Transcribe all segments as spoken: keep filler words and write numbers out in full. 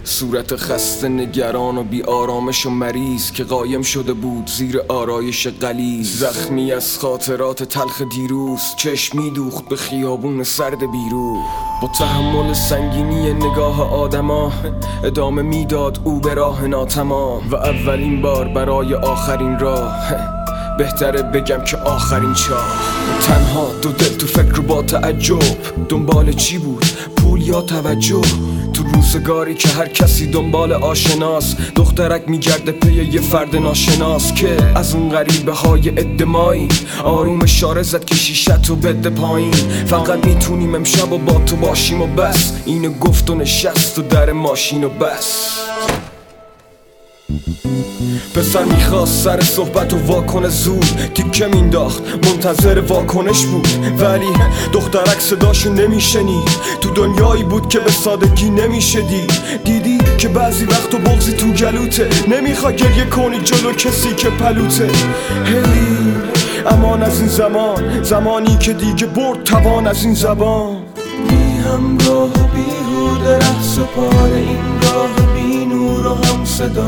صورت خسته نگران و بی آرامش و مریض که قایم شده بود زیر آرایش غلیظ. زخمی از خاطرات تلخ دیروز، چشم میدوخت به خیابون سرد بیروح. با تحمل سنگینی نگاه آدما ادامه میداد او به راه ناتمام. و اولین بار برای آخرین راه بهتره بگم که آخرین چاه. تنها دو دل تو فکر با تعجب، دنبال چی بود؟ پول یا توجه؟ تو روزگاری که هر کسی دنبال آشناس، دخترک میگرده پی یه فرد ناشناس که از اون غریبه های ادمایی آروم اشاره زد که شیشه تو بده پایین. فقط میتونیم امشب و با تو باشیم و بس. اینو گفت و نشست و در ماشین و بس. پسر میخواست سر صحبت و واکنه زود تیکه مینداخت، منتظر واکنش بود. ولی دخترک صداشو نمیشنید. تو دنیایی بود که به سادگی نمیشه دید. دیدی که بعضی وقت و بغضی تو گلوته، نمیخوای گریه کنی جلو کسی که پلوته. هی امان از این زمان، زمانی که دیگه برد توان از این زبان. بی همراه و بیهوده ره سپار این راه بی نور و هم صدا،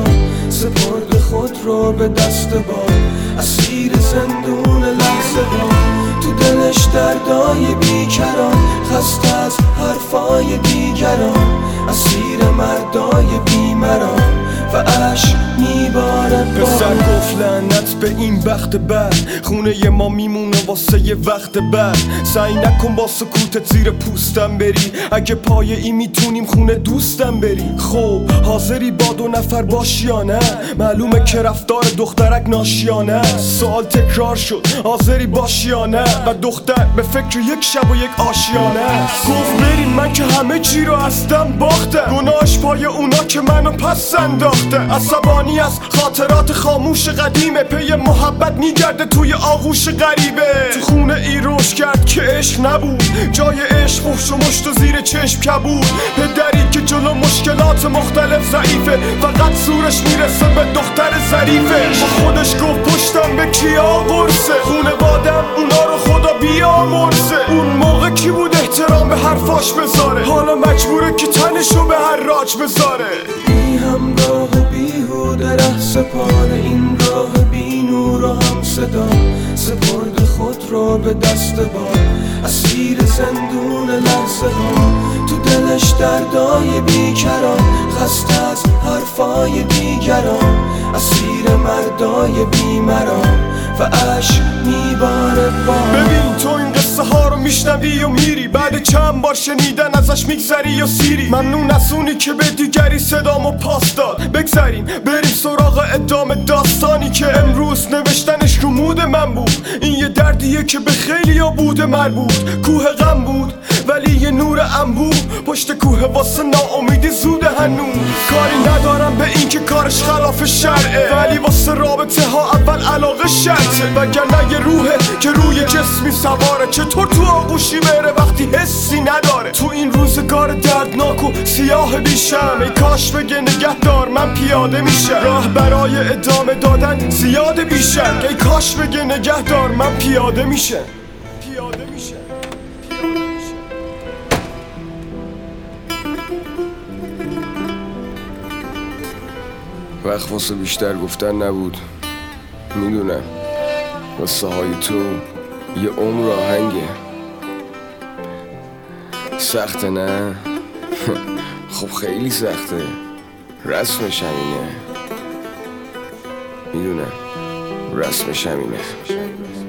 سپرد خود رو به دست باد، اسیر زندون لحظه ها. تو دلش دردای بیکران، خسته از حرفای دیگران، اسیر مردای بیمران و عشق میباره. پسر گفت لعنت به این بخت بد، خونه ی ما میمونه واسه یه وقت بعد. سعی نکن با سکوتت زیر پوستم بری، اگه پای ای میتونیم خونه دوستم بری. خب حاضری با دو نفر باشی یا نه؟ معلومه که رفتار دخترک ناشیانه. سوال تکرار شد حاضری باشی یا نه؟ و دختر به فکر یک شب و یک آشیانه. گفت بریم من که همه چی رو هستم باختم، گناهش پای اونا که منو پس انداخته. عصبانی از خاطرات خاموش قدیمه، پی محبت میگرده توی آغوش غریبه. تو خونه ای روش کرد که عشق نبود، جای عشق فحش و مشت و زیر چشم کبود. پدری که جلو مشکلات مختلف ضعیفه، فقط زورش میرسه به دختر ظریفه. با خودش گفت پشتم به کیا قرصه، خونوادم اونا رو خدا بیامرزه. اون موقع کی بود احترام به حرفاش بذاره، حالا مجبوره که تنشو به هر راج بذاره. بی همراه و بیهوده ره سپار این راه بی نور و هم صدا، سپرد خود رو به دست باد، اسیر زندون لحظه ها. تو دلش دردای بیکران، خسته از حرفای دیگران، اسیر مردای بیمران و عشق میباره با. ببین تو این قصه ها رو میشنوی و میری، بعد چند بار شنیدن ازش میگذری و سیری. ممنون از اونی که به دیگری صدامو پاس داد. بگذریم بریم سراغ ادامه داستانی که امروز نوشتنش رو مود من بود. این یه دردیه که به خیلی ها بوده مربوط. کوه غم بود ولی یه نور انبوه، پشت کوه واسه ناامیدی زوده هنوز. کاری ندارم به این که کارش خلاف شرعه، ولی واسه رابطه ها اول علاقه شرطه. وگرنه یه روحه که روی جسمی سواره، چطور تو آغوشی بره وقتی حسی نداره؟ تو این روزگار دردناک و سیاه بیشم، ای کاش بگه نگهدار من پیاده میشم. راه برای ادامه دادن زیاده بیشم، ای کاش بگه نگهدار من پیاده میشم. پیاده میشم. وقت واسه بیشتر گفتن نبود، میدونم واسه های تو یه عمر آهنگه. سخته نه؟ خب خیلی سخته، رسمش همینه. میدونم رسمش همینه.